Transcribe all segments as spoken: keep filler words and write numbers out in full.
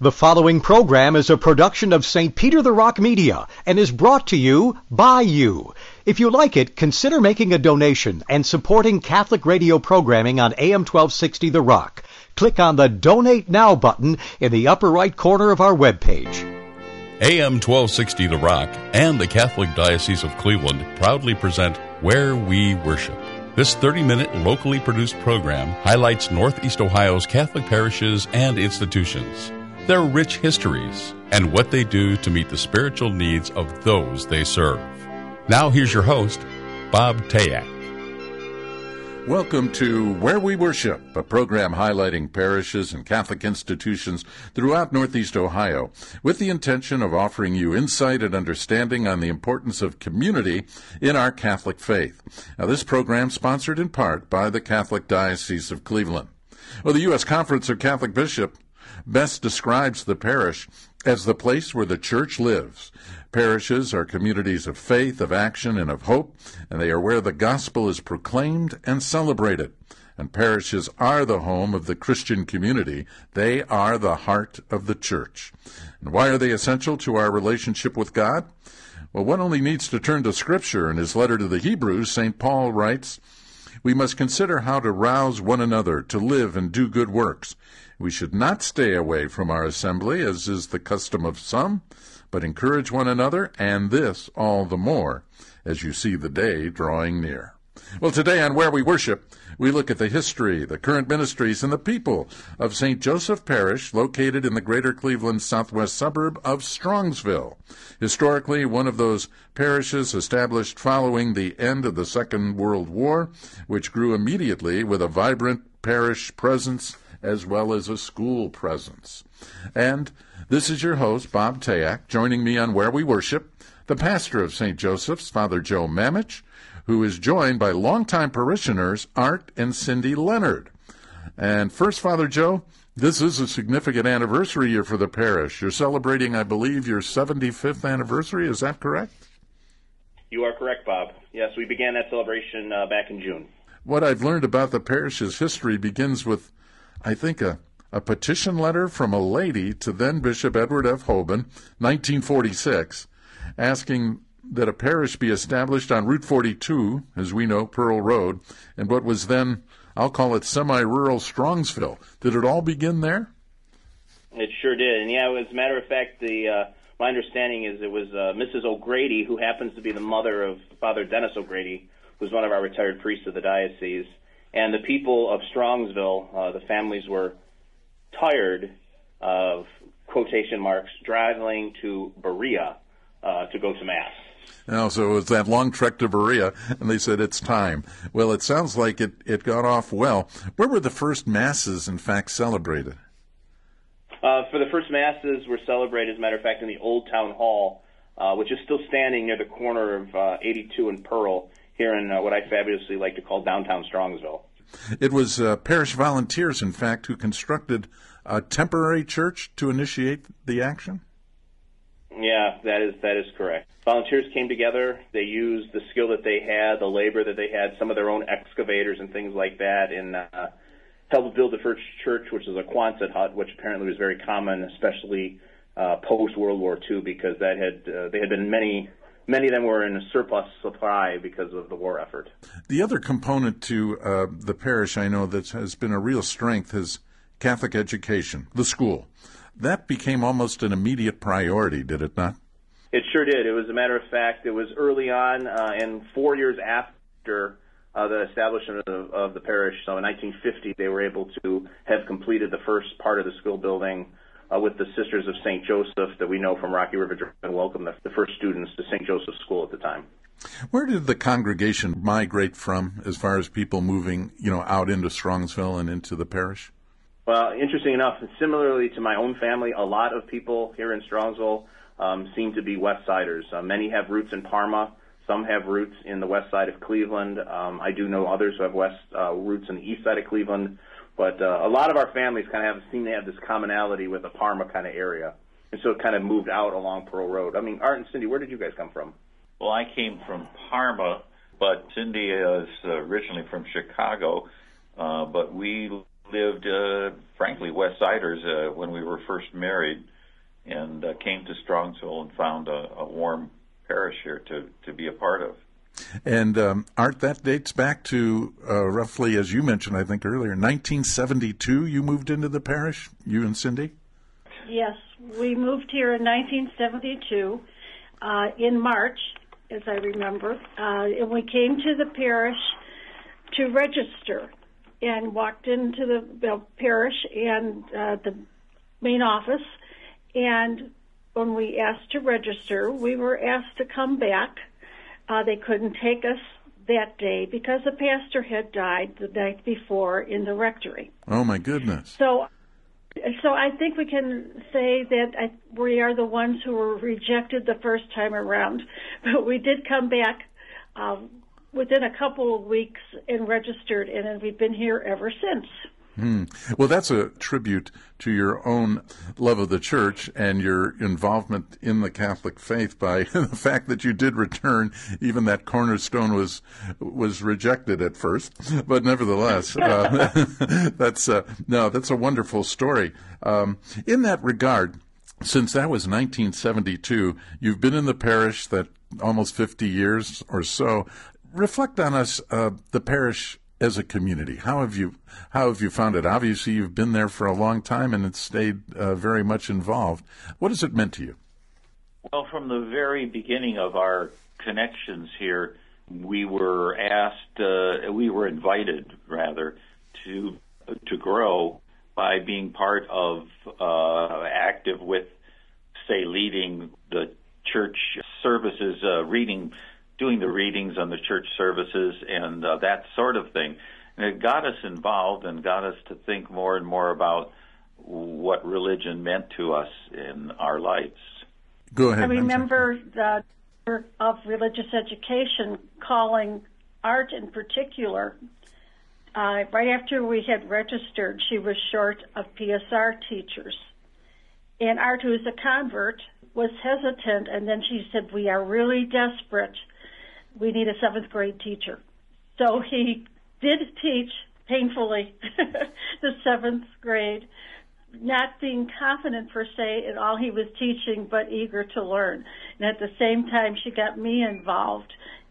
The following program is a production of Saint Peter the Rock Media and is brought to you by you. If you like it, consider making a donation and supporting Catholic radio programming on A M twelve sixty The Rock. Click on the Donate Now button in the upper right corner of our webpage. A M twelve sixty The Rock and the Catholic Diocese of Cleveland proudly present Where We Worship. This thirty-minute locally produced program highlights Northeast Ohio's Catholic parishes and institutions, their rich histories, and what they do to meet the spiritual needs of those they serve. Now here's your host, Bob Tayak. Welcome to Where We Worship, a program highlighting parishes and Catholic institutions throughout Northeast Ohio, with the intention of offering you insight and understanding on the importance of community in our Catholic faith. Now, this program is sponsored in part by the Catholic Diocese of Cleveland. Well, the U S Conference of Catholic Bishops best describes the parish as the place where the church lives. Parishes are communities of faith, of action, and of hope, and they are where the gospel is proclaimed and celebrated. And parishes are the home of the Christian community. They are the heart of the church. And why are they essential to our relationship with God? Well, one only needs to turn to Scripture. In his letter to the Hebrews, Saint Paul writes, "We must consider how to rouse one another to live and do good works. We should not stay away from our assembly, as is the custom of some, but encourage one another, and this all the more, as you see the day drawing near." Well, today on Where We Worship, we look at the history, the current ministries, and the people of Saint Joseph Parish, located in the greater Cleveland southwest suburb of Strongsville. Historically, one of those parishes established following the end of the Second World War, which grew immediately with a vibrant parish presence as well as a school presence. And this is your host, Bob Tayak, joining me on Where We Worship, the pastor of Saint Joseph's, Father Joe Mamich, who is joined by longtime parishioners Art and Cindy Leonard. And first, Father Joe, this is a significant anniversary year for the parish. You're celebrating, I believe, your seventy-fifth anniversary. Is that correct? You are correct, Bob. Yes, we began that celebration uh, back in June. What I've learned about the parish's history begins with, I think, a A petition letter from a lady to then Bishop Edward F. Hoban, nineteen forty-six, asking that a parish be established on Route forty-two, as we know, Pearl Road, and what was then, I'll call it semi-rural Strongsville. Did it all begin there? It sure did. And yeah, as a matter of fact, the uh, my understanding is it was uh, Missus O'Grady, who happens to be the mother of Father Dennis O'Grady, who's one of our retired priests of the diocese. And the people of Strongsville, uh, the families were tired of, quotation marks, traveling to Berea uh, to go to Mass. Now, so it was that long trek to Berea, and they said, it's time. Well, it sounds like it, it got off well. Where were the first Masses, in fact, celebrated? Uh, for the first Masses were celebrated, as a matter of fact, in the Old Town Hall, uh, which is still standing near the corner of uh, eighty-two and Pearl, here in uh, what I fabulously like to call downtown Strongsville. It was uh, parish volunteers, in fact, who constructed a temporary church to initiate the action? Yeah, that is that is correct. Volunteers came together. They used the skill that they had, the labor that they had, some of their own excavators and things like that, and uh, helped build the first church, which is a Quonset hut, which apparently was very common, especially uh, post-World War Two, because that had uh, they had been many... Many of them were in a surplus supply because of the war effort. The other component to uh, the parish, I know, that has been a real strength is Catholic education, the school. That became almost an immediate priority, did it not? It sure did. It was a matter of fact, it was early on, uh, and four years after uh, the establishment of, of the parish, so in nineteen fifty, they were able to have completed the first part of the school building Uh, with the Sisters of Saint Joseph that we know from Rocky River and welcomed the, the first students to Saint Joseph's School at the time. Where did the congregation migrate from as far as people moving, you know, out into Strongsville and into the parish? Well, interesting enough, and similarly to my own family, a lot of people here in Strongsville um, seem to be West Siders. Uh, many have roots in Parma. Some have roots in the west side of Cleveland. Um, I do know others who have west uh, roots in the east side of Cleveland. But uh, a lot of our families kind of have, seem to have this commonality with the Parma kind of area. And so it kind of moved out along Pearl Road. I mean, Art and Cindy, where did you guys come from? Well, I came from Parma, but Cindy is originally from Chicago. Uh, but we lived, uh, frankly, West Siders uh, when we were first married, and uh, came to Strongsville and found a, a warm parish here to, to be a part of. And um, Art, that dates back to uh, roughly, as you mentioned, I think earlier, nineteen seventy-two. You moved into the parish, you and Cindy? Yes, we moved here in nineteen seventy-two uh, in March, as I remember, uh, and we came to the parish to register and walked into the well, parish and uh, the main office, and when we asked to register, we were asked to come back. Uh, they couldn't take us that day because the pastor had died the night before in the rectory. Oh, my goodness. So so I think we can say that I, we are the ones who were rejected the first time around. But we did come back um, within a couple of weeks and registered, and then we've been here ever since. Hmm. Well, that's a tribute to your own love of the church and your involvement in the Catholic faith by the fact that you did return, even that cornerstone was was rejected at first, but nevertheless, uh, that's uh, no, that's a wonderful story. Um, in that regard, since that was nineteen seventy-two, you've been in the parish that almost fifty years or so. Reflect on us, uh, the parish as a community. How have you how have you found it? Obviously, you've been there for a long time and it's stayed uh, very much involved. What has it meant to you? Well, from the very beginning of our connections here, we were asked, uh, we were invited, rather, to to grow by being part of, uh, active with, say, leading the church services, uh, reading doing the readings on the church services and uh, that sort of thing. And it got us involved and got us to think more and more about what religion meant to us in our lives. Go ahead. I remember the of religious education calling Art in particular. Uh, right after we had registered, she was short of P S R teachers. And Art, who's a convert, was hesitant, and then she said, "We are really desperate. We need a seventh grade teacher." So he did teach, painfully, the seventh grade, not being confident per se in all he was teaching, but eager to learn. And at the same time, she got me involved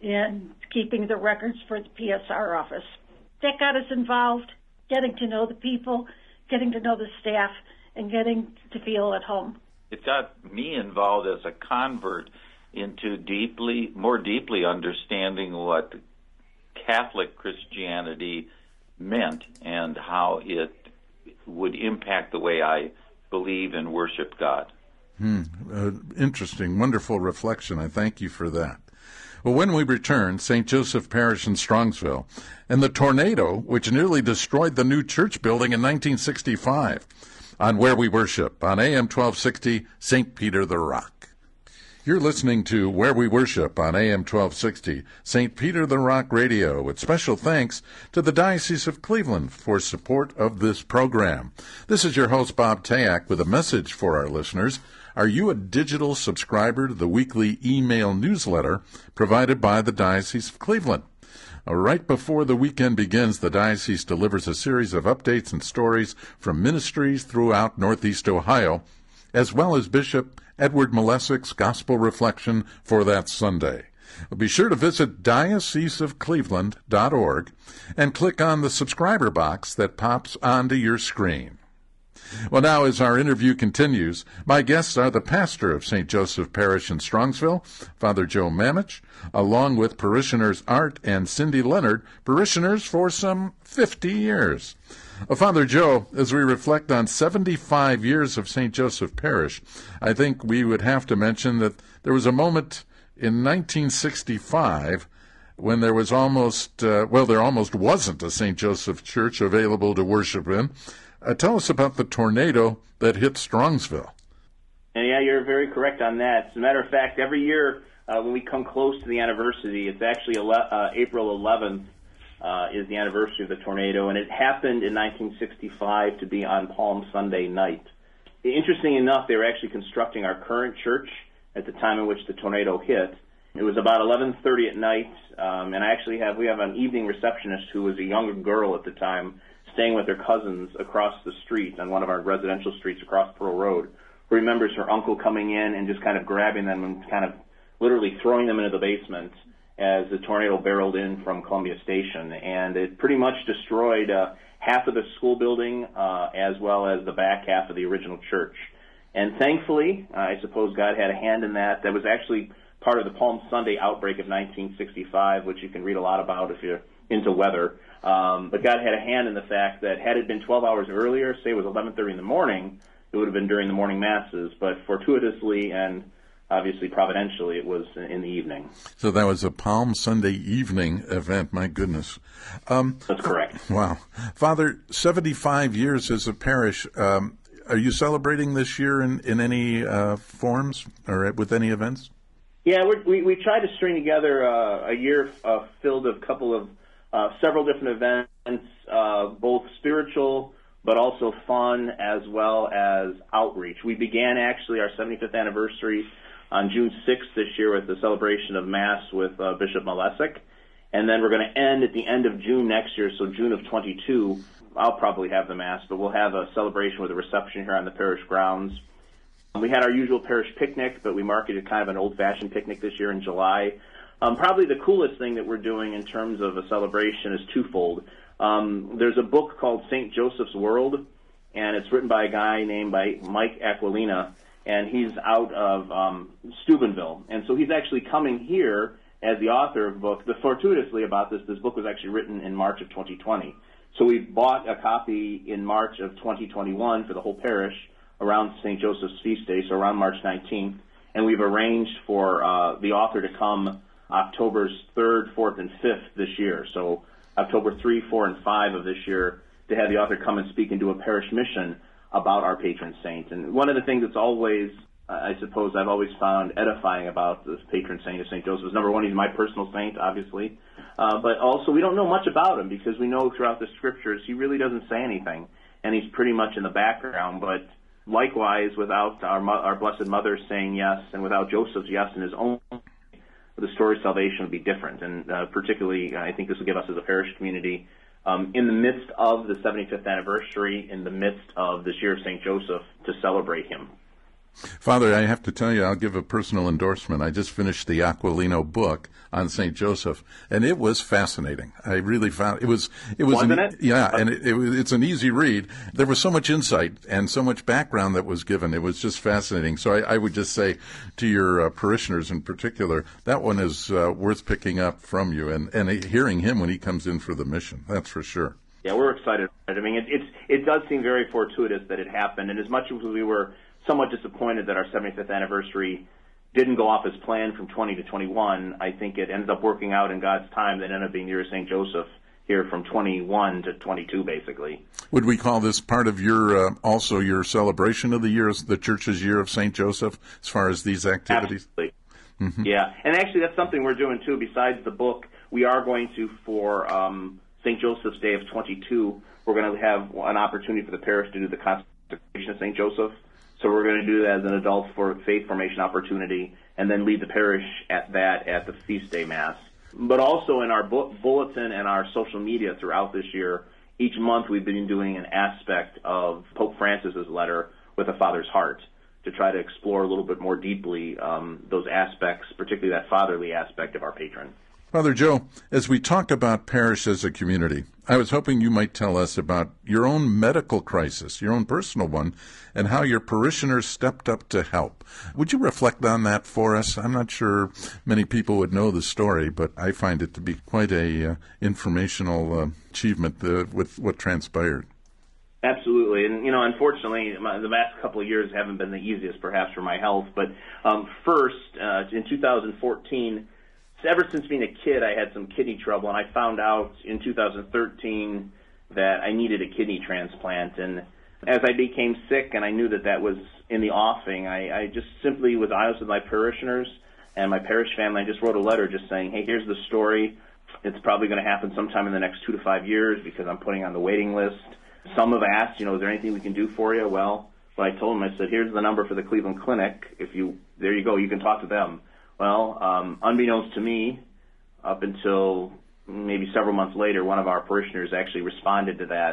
in keeping the records for the P S R office. That got us involved, getting to know the people, getting to know the staff, and getting to feel at home. It got me involved as a convert into deeply, more deeply understanding what Catholic Christianity meant and how it would impact the way I believe and worship God. Hmm. Uh, interesting, wonderful reflection. I thank you for that. Well, when we return, Saint Joseph Parish in Strongsville and the tornado which nearly destroyed the new church building in nineteen sixty-five on Where We Worship on A M twelve sixty, Saint Peter the Rock. You're listening to Where We Worship on A M twelve sixty, Saint Peter the Rock Radio, with special thanks to the Diocese of Cleveland for support of this program. This is your host, Bob Tayak, with a message for our listeners. Are you a digital subscriber to the weekly email newsletter provided by the Diocese of Cleveland? Right before the weekend begins, the Diocese delivers a series of updates and stories from ministries throughout Northeast Ohio, as well as Bishop Edward Malesik's Gospel Reflection for that Sunday. Be sure to visit diocese of cleveland dot org and click on the subscriber box that pops onto your screen. Well, now, as our interview continues, my guests are the pastor of Saint Joseph Parish in Strongsville, Father Joe Mamich, along with parishioners Art and Cindy Leonard, parishioners for some fifty years. Well, Father Joe, as we reflect on seventy-five years of Saint Joseph Parish, I think we would have to mention that there was a moment in nineteen sixty-five when there was almost, uh, well, there almost wasn't a Saint Joseph Church available to worship in. Uh, tell us about the tornado that hit Strongsville. And yeah, you're very correct on that. As a matter of fact, every year uh, when we come close to the anniversary, it's actually ele- uh, April eleventh uh, is the anniversary of the tornado, and it happened in nineteen sixty-five to be on Palm Sunday night. Interesting enough, they were actually constructing our current church at the time in which the tornado hit. It was about eleven thirty at night, um, and I actually have we have an evening receptionist who was a younger girl at the time, staying with her cousins across the street on one of our residential streets across Pearl Road, who remembers her uncle coming in and just kind of grabbing them and kind of literally throwing them into the basement as the tornado barreled in from Columbia Station. And it pretty much destroyed uh, half of the school building uh, as well as the back half of the original church. And thankfully, uh, I suppose God had a hand in that. That was actually part of the Palm Sunday outbreak of nineteen sixty-five, which you can read a lot about if you're into weather. Um, but God had a hand in the fact that had it been twelve hours earlier, say it was eleven thirty in the morning, it would have been during the morning masses. But fortuitously and obviously providentially, it was in the evening. So that was a Palm Sunday evening event. My goodness. Um, That's correct. Wow. Father, seventy-five years as a parish. Um, are you celebrating this year in, in any uh, forms or with any events? Yeah, we're, we we tried to string together uh, a year uh, filled with a couple of uh, several different events, uh, both spiritual but also fun as well as outreach. We began actually our seventy-fifth anniversary on June sixth this year with the celebration of Mass with uh, Bishop Malesic, and then we're going to end at the end of June next year, so June of twenty-two. I'll probably have the Mass, but we'll have a celebration with a reception here on the parish grounds. We had our usual parish picnic, but we marketed kind of an old-fashioned picnic this year in July. Um, probably the coolest thing that we're doing in terms of a celebration is twofold. Um, there's a book called Saint Joseph's World, and it's written by a guy named by Mike Aquilina, and he's out of um, Steubenville. And so he's actually coming here as the author of the book. The fortuitously about this, this book was actually written in March of twenty twenty. So we bought a copy in March of twenty twenty-one for the whole parish around Saint Joseph's feast day, so around March nineteenth, and we've arranged for uh, the author to come October third, fourth, and fifth this year. So October third, fourth, and fifth of this year to have the author come and speak and do a parish mission about our patron saint. And one of the things that's always, uh, I suppose, I've always found edifying about this patron saint of Saint Joseph is, number one, he's my personal saint, obviously, uh, but also we don't know much about him because we know throughout the scriptures he really doesn't say anything, and he's pretty much in the background. But likewise, without our, our Blessed Mother saying yes, and without Joseph's yes in his own, the story of salvation would be different. And uh, particularly, I think this will give us as a parish community, um, in the midst of the seventy-fifth anniversary, in the midst of this year of Saint Joseph, to celebrate him. Father, I have to tell you, I'll give a personal endorsement. I just finished the Aquilino book on Saint Joseph, and it was fascinating. I really found it was it was Wasn't an, it? yeah, and it, it was it's an easy read. There was so much insight and so much background that was given. It was just fascinating. So I, I would just say to your uh, parishioners in particular, that one is uh, worth picking up from you and and hearing him when he comes in for the mission. That's for sure. Yeah, we're excited. I mean, it, it's it does seem very fortuitous that it happened, and as much as we were somewhat disappointed that our seventy-fifth anniversary didn't go off as planned from twenty to twenty-one, I think it ended up working out in God's time that ended up being year of Saint Joseph here from twenty-one to twenty-two, basically. Would we call this part of your, uh, also your celebration of the year, the Church's year of Saint Joseph, as far as these activities? Absolutely. Mm-hmm. Yeah, and actually that's something we're doing too. Besides the book, we are going to, for um, Saint Joseph's Day of twenty-two, we're going to have an opportunity for the parish to do the consecration of Saint Joseph. So we're going to do that as an adult for faith formation opportunity, and then lead the parish at that at the feast day Mass. But also in our bu- bulletin and our social media throughout this year, each month we've been doing an aspect of Pope Francis's letter with a father's heart to try to explore a little bit more deeply um, those aspects, particularly that fatherly aspect of our patron. Father Joe, as we talk about parish as a community, I was hoping you might tell us about your own medical crisis, your own personal one, and how your parishioners stepped up to help. Would you reflect on that for us? I'm not sure many people would know the story, but I find it to be quite a uh, informational uh, achievement uh, with what transpired. Absolutely. And, you know, unfortunately, my, the last couple of years haven't been the easiest, perhaps, for my health. But um, first, uh, in two thousand fourteen, ever since being a kid, I had some kidney trouble, and I found out in two thousand thirteen that I needed a kidney transplant. And as I became sick and I knew that that was in the offing, I, I just simply was honest with my parishioners and my parish family. I just wrote a letter just saying, hey, here's the story. It's probably going to happen sometime in the next two to five years because I'm putting on the waiting list. Some have asked, you know, is there anything we can do for you? Well, what I told them, I said, here's the number for the Cleveland Clinic. If you, there you go, you can talk to them. Well, um, unbeknownst to me, up until maybe several months later, one of our parishioners actually responded to that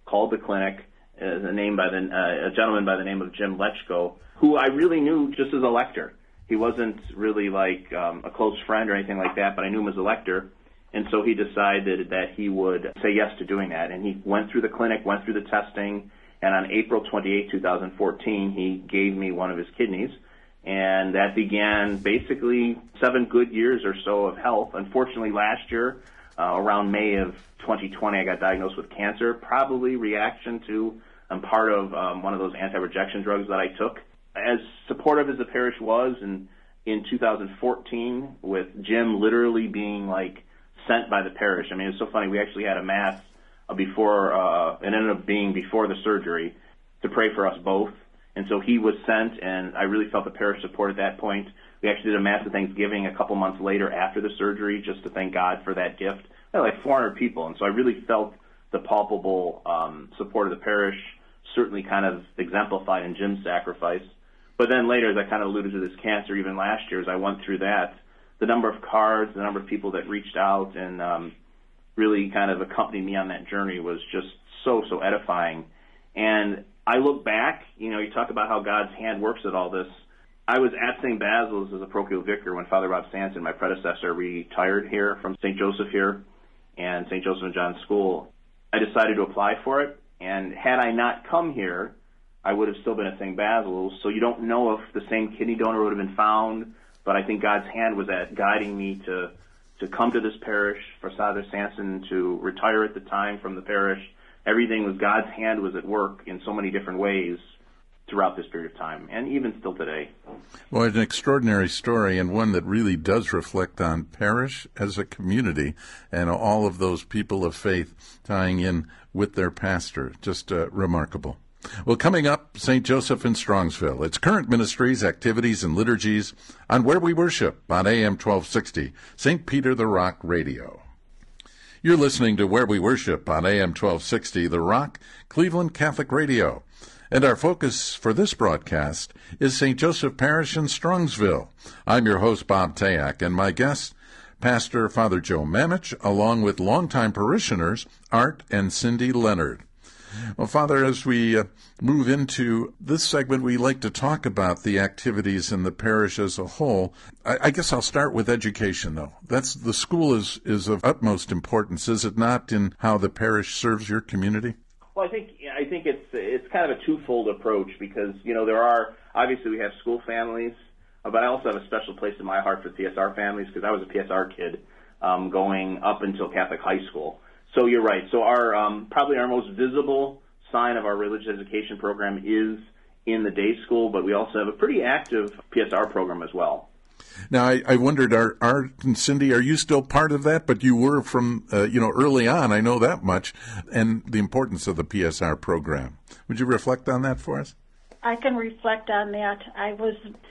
called the clinic, uh, a name by the uh, a gentleman by the name of Jim Lechko, who I really knew just as a lector. He wasn't really like um, a close friend or anything like that, but I knew him as a lector. And so he decided that he would say yes to doing that. And he went through the clinic, went through the testing, and on April twenty-eighth, twenty fourteen, he gave me one of his kidneys. And that began basically seven good years or so of health. Unfortunately, last year, uh, around May of twenty twenty, I got diagnosed with cancer, probably reaction to um, part of um, one of those anti-rejection drugs that I took. As supportive as the parish was, and in two thousand fourteen, with Jim literally being like sent by the parish. I mean, it's so funny. We actually had a mass before, uh, it ended up being before the surgery, to pray for us both. And so he was sent, and I really felt the parish support at that point. We actually did a mass of Thanksgiving a couple months later after the surgery, just to thank God for that gift. We had like four hundred people, and so I really felt the palpable um, support of the parish, certainly kind of exemplified in Jim's sacrifice. But then later, as I kind of alluded to this cancer, even last year, as I went through that, the number of cards, the number of people that reached out and um, really kind of accompanied me on that journey was just so, so edifying. And I look back, you know, you talk about how God's hand works at all this. I was at Saint Basil's as a parochial vicar when Father Rob Sanson, my predecessor, retired here from Saint Joseph here and Saint Joseph and John School. I decided to apply for it, and had I not come here, I would have still been at Saint Basil's. So you don't know if the same kidney donor would have been found, but I think God's hand was at guiding me to to come to this parish, for Father Sanson to retire at the time from the parish. Everything was, God's hand was at work in so many different ways throughout this period of time, and even still today. Well, it's an extraordinary story, and one that really does reflect on parish as a community and all of those people of faith tying in with their pastor. Just uh, remarkable. Well, coming up, Saint Joseph in Strongsville. Its current ministries, activities, and liturgies on Where We Worship on A M twelve sixty, Saint Peter the Rock Radio. You're listening to Where We Worship on A M twelve sixty, The Rock, Cleveland Catholic Radio. And our focus for this broadcast is Saint Joseph Parish in Strongsville. I'm your host, Bob Tayak, and my guest, Pastor Father Joe Mamich, along with longtime parishioners Art and Cindy Leonard. Well, Father, as we uh, move into this segment, we like to talk about the activities in the parish as a whole. I, I guess I'll start with education, though. That's the school is, is of utmost importance, is it not, in how the parish serves your community? Well, I think I think it's it's kind of a twofold approach, because, you know, there are, obviously we have school families, but I also have a special place in my heart for P S R families, because I was a P S R kid um, going up until Catholic high school. So you're right. So our um, probably our most visible sign of our religious education program is in the day school, but we also have a pretty active P S R program as well. Now, I, I wondered, are, Art and Cindy, are you still part of that? But you were from, uh, you know, early on, I know that much, and the importance of the P S R program. Would you reflect on that for us? I can reflect on that. I was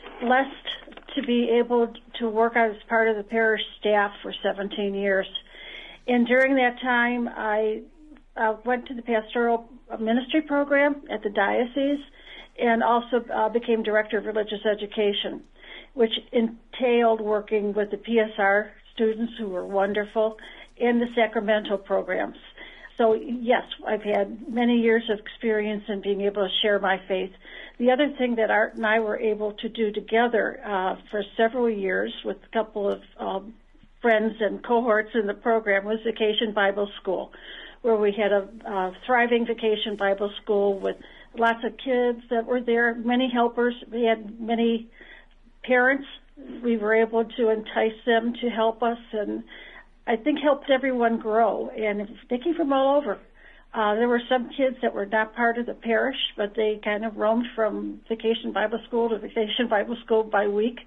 blessed to be able to work as part of the parish staff for seventeen years. And during that time, I uh, went to the pastoral ministry program at the diocese, and also uh, became director of religious education, which entailed working with the P S R students, who were wonderful, and the sacramental programs. So, yes, I've had many years of experience in being able to share my faith. The other thing that Art and I were able to do together uh, for several years with a couple of um, friends and cohorts in the program was Vacation Bible School, where we had a uh, thriving Vacation Bible School with lots of kids that were there, many helpers. We had many parents. We were able to entice them to help us, and I think helped everyone grow. And they came from all over. Uh, there were some kids that were not part of the parish, but they kind of roamed from Vacation Bible School to Vacation Bible School by week.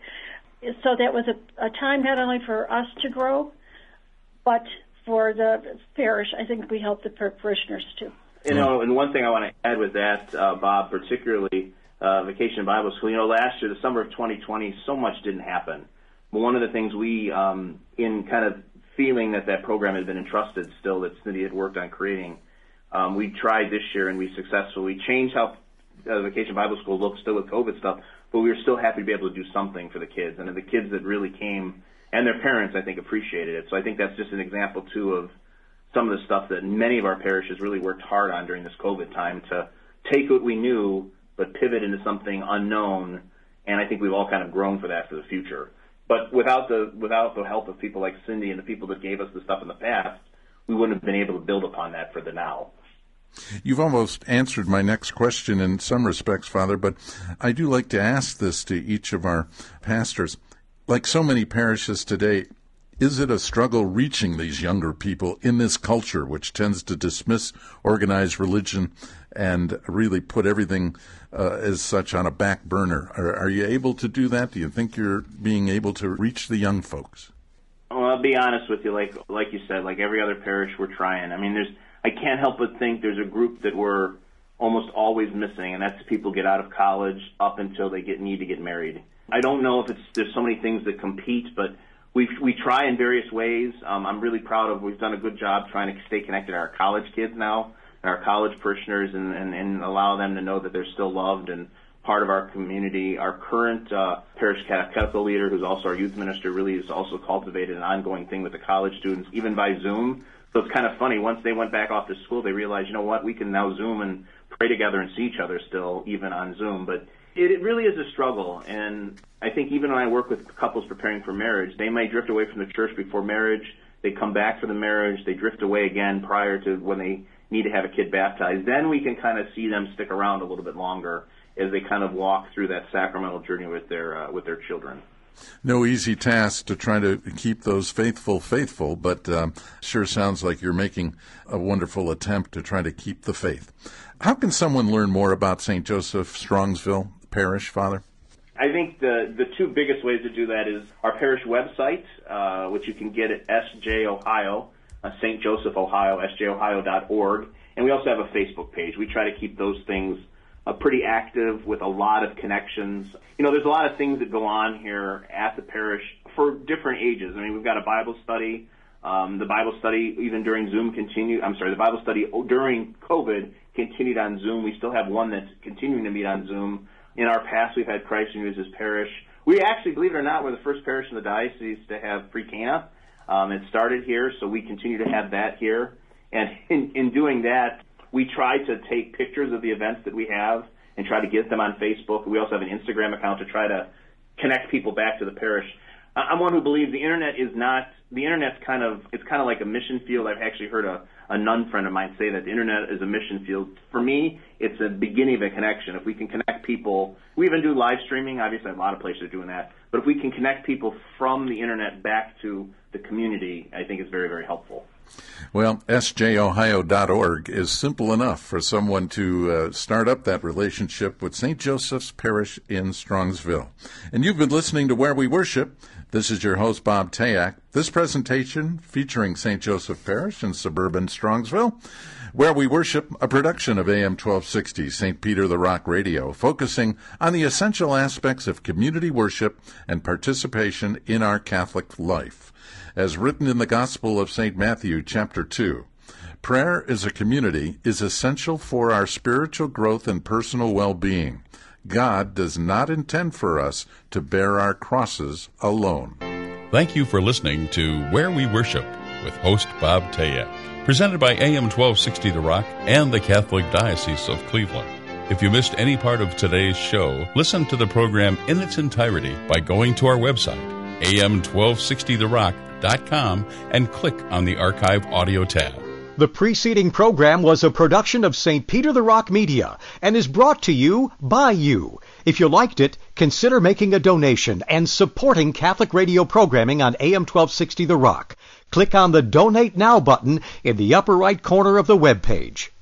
So that was a, a time not only for us to grow, but for the parish. I think we helped the parishioners too. You know, and one thing I want to add with that, uh, Bob, particularly uh, Vacation Bible School, you know, last year, the summer of twenty twenty, so much didn't happen. But one of the things we, um, in kind of feeling that that program had been entrusted still, that Cindy had worked on creating, um, we tried this year and we successfully changed how uh, Vacation Bible School looked still with COVID stuff, but we were still happy to be able to do something for the kids. And the kids that really came, and their parents, I think, appreciated it. So I think that's just an example, too, of some of the stuff that many of our parishes really worked hard on during this COVID time to take what we knew but pivot into something unknown, and I think we've all kind of grown for that for the future. But without the without the help of people like Cindy and the people that gave us the stuff in the past, we wouldn't have been able to build upon that for the now. You've almost answered my next question in some respects, Father, but I do like to ask this to each of our pastors. Like so many parishes today, is it a struggle reaching these younger people in this culture, which tends to dismiss organized religion and really put everything uh, as such on a back burner? Are, are you able to do that? Do you think you're being able to reach the young folks? Well, I'll be honest with you. Like like you said, like every other parish, we're trying. I mean, there's I can't help but think there's a group that we're almost always missing, and that's people get out of college up until they get need to get married. I don't know if it's there's so many things that compete, but we we try in various ways. Um, I'm really proud of we've done a good job trying to stay connected to our college kids now, and our college parishioners, and, and, and allow them to know that they're still loved and part of our community. Our current uh, parish catechetical leader, who's also our youth minister, really has also cultivated an ongoing thing with the college students, even by Zoom. So it's kind of funny. Once they went back off to school, they realized, you know what, we can now Zoom and pray together and see each other still, even on Zoom. But it, it really is a struggle. And I think even when I work with couples preparing for marriage, they may drift away from the church before marriage. They come back for the marriage. They drift away again prior to when they need to have a kid baptized. Then we can kind of see them stick around a little bit longer as they kind of walk through that sacramental journey with their uh, with their children. No easy task to try to keep those faithful faithful, but um, sure sounds like you're making a wonderful attempt to try to keep the faith. How can someone learn more about Saint Joseph Strongsville Parish, Father? I think the the two biggest ways to do that is our parish website, uh, which you can get at S J Ohio, uh, Saint Joseph Ohio, S J Ohio dot org, and we also have a Facebook page. We try to keep those things uh, pretty active with a lot of connections. You know, there's a lot of things that go on here at the parish for different ages. I mean, we've got a Bible study. Um, the Bible study, even during Zoom, continued. I'm sorry, the Bible study during COVID continued on Zoom. We still have one that's continuing to meet on Zoom. In our past, we've had Christ Renews His Parish. We actually, believe it or not, we're the first parish in the diocese to have pre-Cana. Um, it started here, so we continue to have that here. And in, in doing that, we try to take pictures of the events that we have and try to get them on Facebook. We also have an Instagram account to try to connect people back to the parish. I'm one who believes the internet is not, the internet's kind of, it's kind of like a mission field. I've actually heard a, a nun friend of mine say that the internet is a mission field. For me, it's a beginning of a connection. If we can connect people, we even do live streaming. Obviously, a lot of places are doing that. But if we can connect people from the internet back to the community, I think it's very, very helpful. Well, S J Ohio dot org is simple enough for someone to uh, start up that relationship with Saint Joseph's Parish in Strongsville. And you've been listening to Where We Worship. This is your host, Bob Tayak. This presentation featuring Saint Joseph Parish in suburban Strongsville. Where We Worship, a production of A M twelve sixty, Saint Peter the Rock Radio, focusing on the essential aspects of community worship and participation in our Catholic life. As written in the Gospel of Saint Matthew, chapter two, prayer as a community is essential for our spiritual growth and personal well-being. God does not intend for us to bear our crosses alone. Thank you for listening to Where We Worship with host Bob Tayak, presented by A M twelve sixty The Rock and the Catholic Diocese of Cleveland. If you missed any part of today's show, listen to the program in its entirety by going to our website, A M twelve sixty the rock dot com, and click on the Archive Audio tab. The preceding program was a production of Saint Peter the Rock Media and is brought to you by you. If you liked it, consider making a donation and supporting Catholic radio programming on A M twelve sixty The Rock. Click on the Donate Now button in the upper right corner of the web page.